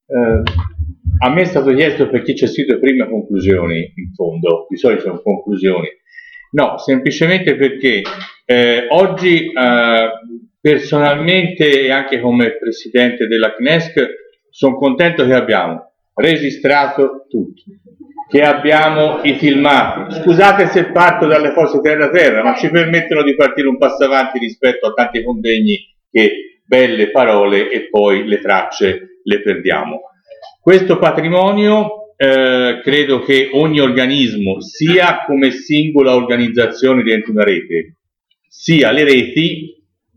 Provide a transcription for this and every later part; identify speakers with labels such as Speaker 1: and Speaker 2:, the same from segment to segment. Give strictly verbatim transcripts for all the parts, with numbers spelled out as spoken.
Speaker 1: Eh, a me è stato chiesto per chi c'è scritto prima conclusioni, in fondo, di solito sono conclusioni. No, semplicemente perché eh, oggi eh, personalmente e anche come presidente della C N E S C sono contento che abbiamo registrato tutto, che abbiamo i filmati. Scusate se parto dalle cose terra terra, ma ci permettono di partire un passo avanti rispetto a tanti convegni che belle parole e poi le tracce le perdiamo. Questo patrimonio eh, credo che ogni organismo, sia come singola organizzazione dentro una rete, sia le reti,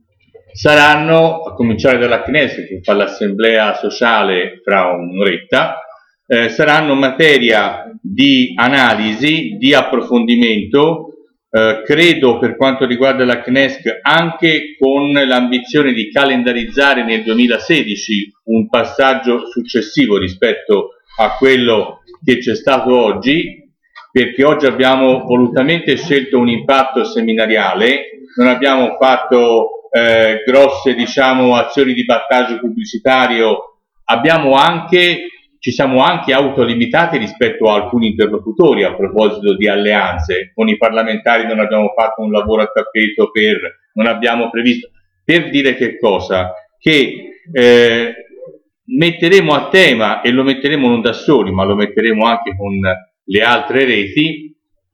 Speaker 1: saranno, a cominciare dalla C N E S che fa l'assemblea sociale fra un'oretta, eh, saranno materia di analisi, di approfondimento, eh, credo per quanto riguarda la C N E S C anche con l'ambizione di calendarizzare nel duemilasedici un passaggio successivo rispetto a quello che c'è stato oggi, perché oggi abbiamo volutamente scelto un impatto seminariale, non abbiamo fatto eh, grosse diciamo azioni di battaggio pubblicitario, abbiamo anche ci siamo anche autolimitati rispetto a alcuni interlocutori a proposito di alleanze. Con i parlamentari non abbiamo fatto un lavoro a tappeto per, non abbiamo previsto, per dire che cosa? Che eh, metteremo a tema, e lo metteremo non da soli, ma lo metteremo anche con le altre reti,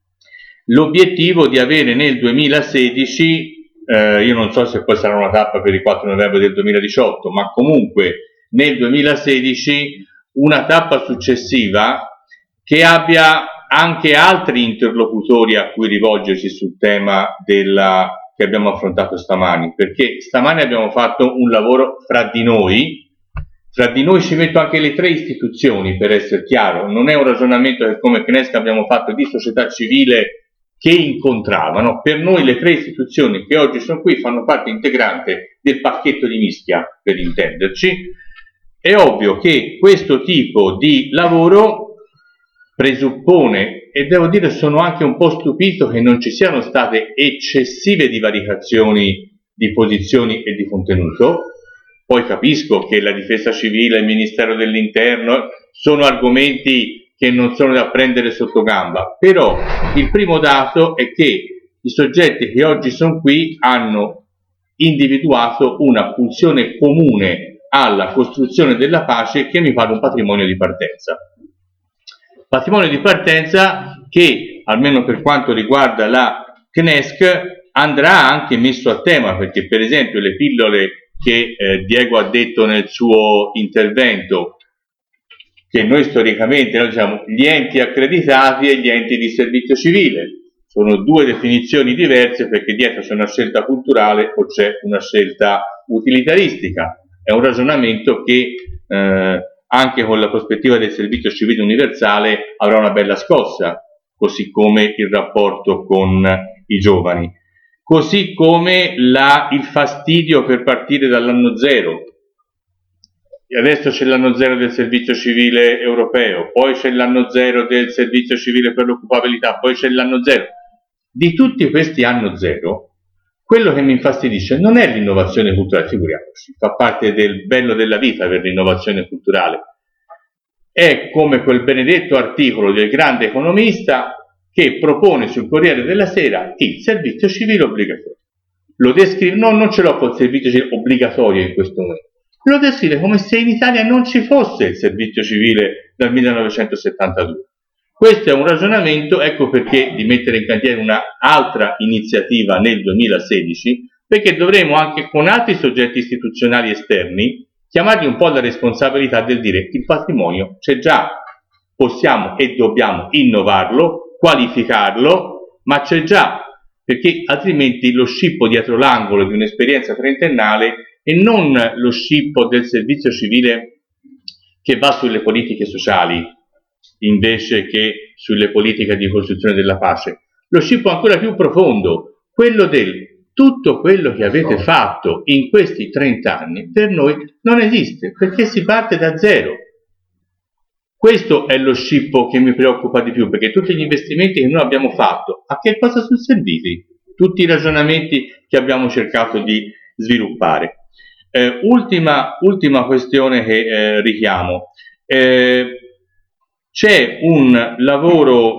Speaker 1: l'obiettivo di avere nel duemilasedici, eh, io non so se poi sarà una tappa per il quattro novembre del duemiladiciotto, ma comunque nel duemilasedici una tappa successiva che abbia anche altri interlocutori a cui rivolgersi sul tema della, che abbiamo affrontato stamani, perché stamani abbiamo fatto un lavoro fra di noi, fra di noi ci metto anche le tre istituzioni per essere chiaro, non è un ragionamento che come C N E S C abbiamo fatto di società civile che incontravano, per noi le tre istituzioni che oggi sono qui fanno parte integrante del pacchetto di Ischia, per intenderci. È ovvio che questo tipo di lavoro presuppone, e devo dire sono anche un po' stupito che non ci siano state eccessive divaricazioni di posizioni e di contenuto. Poi capisco che la difesa civile e il Ministero dell'Interno sono argomenti che non sono da prendere sotto gamba, però il primo dato è che i soggetti che oggi sono qui hanno individuato una pulsione comune alla costruzione della pace che mi pare un patrimonio di partenza. Patrimonio di partenza che, almeno per quanto riguarda la C N E S C, andrà anche messo a tema, perché per esempio le pillole che eh, Diego ha detto nel suo intervento, che noi storicamente noi diciamo gli enti accreditati e gli enti di servizio civile, sono due definizioni diverse perché dietro c'è una scelta culturale o c'è una scelta utilitaristica. È un ragionamento che eh, anche con la prospettiva del servizio civile universale avrà una bella scossa, così come il rapporto con i giovani, così come la, il fastidio per partire dall'anno zero. E adesso c'è l'anno zero del servizio civile europeo, poi c'è l'anno zero del servizio civile per l'occupabilità, poi c'è l'anno zero. Di tutti questi anno zero, quello che mi infastidisce non è l'innovazione culturale, figuriamoci, fa parte del bello della vita per l'innovazione culturale. È come quel benedetto articolo del grande economista che propone sul Corriere della Sera il servizio civile obbligatorio. Lo descrive, no, non ce l'ho col servizio civile obbligatorio in questo momento, lo descrive come se in Italia non ci fosse il servizio civile dal millenovecentosettantadue. Questo è un ragionamento, ecco perché di mettere in cantiere un'altra iniziativa nel duemilasedici, perché dovremo anche con altri soggetti istituzionali esterni chiamargli un po' la responsabilità del dire il patrimonio c'è già, possiamo e dobbiamo innovarlo, qualificarlo, ma c'è già, perché altrimenti lo scippo dietro l'angolo di un'esperienza trentennale e non lo scippo del servizio civile che va sulle politiche sociali invece che sulle politiche di costruzione della pace. Lo scippo ancora più profondo, quello del tutto quello che avete fatto in questi trent'anni per noi non esiste, perché si parte da zero. Questo è lo scippo che mi preoccupa di più, perché tutti gli investimenti che noi abbiamo fatto, a che cosa sono serviti? Tutti i ragionamenti che abbiamo cercato di sviluppare. Eh, ultima, ultima questione che eh, richiamo. Eh, c'è un lavoro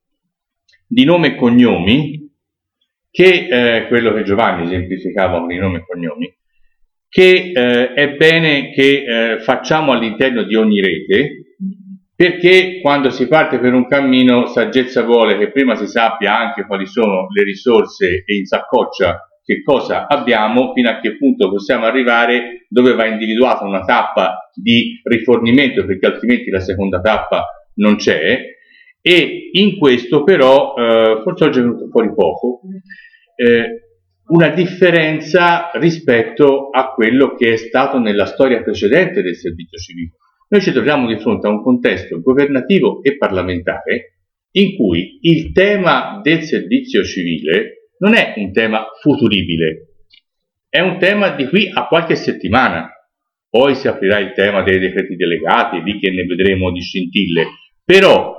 Speaker 1: di nome e cognomi, che eh, quello che Giovanni esemplificava con i nomi e cognomi, che eh, è bene che eh, facciamo all'interno di ogni rete, perché quando si parte per un cammino, saggezza vuole che prima si sappia anche quali sono le risorse e in saccoccia che cosa abbiamo, fino a che punto possiamo arrivare, dove va individuata una tappa di rifornimento, perché altrimenti la seconda tappa non c'è. E in questo però, eh, forse oggi è venuto fuori poco, eh, una differenza rispetto a quello che è stato nella storia precedente del servizio civile. Noi ci troviamo di fronte a un contesto governativo e parlamentare in cui il tema del servizio civile non è un tema futuribile, è un tema di qui a qualche settimana. Poi si aprirà il tema dei decreti delegati, lì che ne vedremo di scintille, però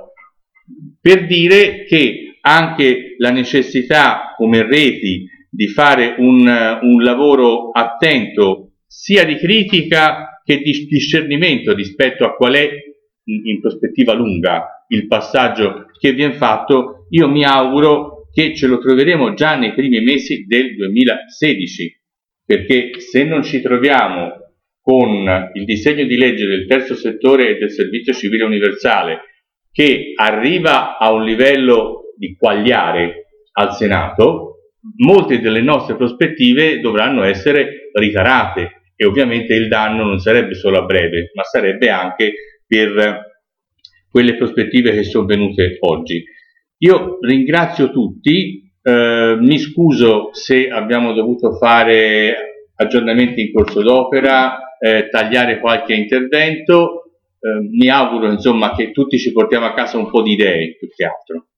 Speaker 1: per dire che anche la necessità come reti di fare un, un lavoro attento sia di critica che di discernimento rispetto a qual è in prospettiva lunga il passaggio che viene fatto, io mi auguro che ce lo troveremo già nei primi mesi del duemilasedici, perché se non ci troviamo con il disegno di legge del terzo settore e del servizio civile universale che arriva a un livello di quagliare al Senato, molte delle nostre prospettive dovranno essere ritarate e ovviamente il danno non sarebbe solo a breve, ma sarebbe anche per quelle prospettive che sono venute oggi. Io ringrazio tutti, eh, mi scuso se abbiamo dovuto fare aggiornamenti in corso d'opera, eh, tagliare qualche intervento, eh, mi auguro insomma che tutti ci portiamo a casa un po' di idee più che altro.